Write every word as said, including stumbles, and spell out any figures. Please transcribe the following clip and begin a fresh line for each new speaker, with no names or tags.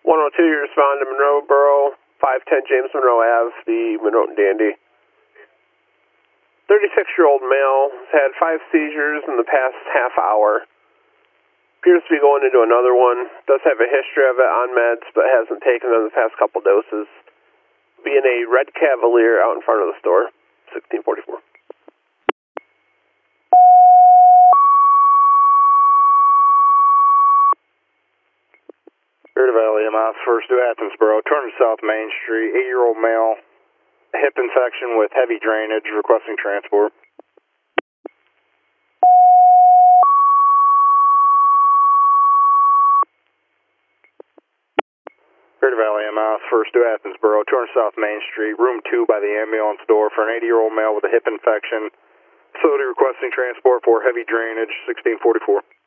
one oh two, you respond to Monroe Borough, five ten James Monroe Ave, the Monroe and Dandy. thirty-six-year-old male has had five seizures in the past half hour. Appears to be going into another one. Does have a history of it on meds, but hasn't taken them the past couple doses. Be in a red Cavalier out in front of the store, sixteen forty-four.
Spirit Valley, M I, first to Athensboro, turn to South Main Street, eight-year-old male, hip infection with heavy drainage, requesting transport. Spirit Valley, M I, first to Athensboro, turn South Main Street, room two by the ambulance door for an eighty-year-old male with a hip infection. Facility requesting transport for heavy drainage, sixteen forty-four.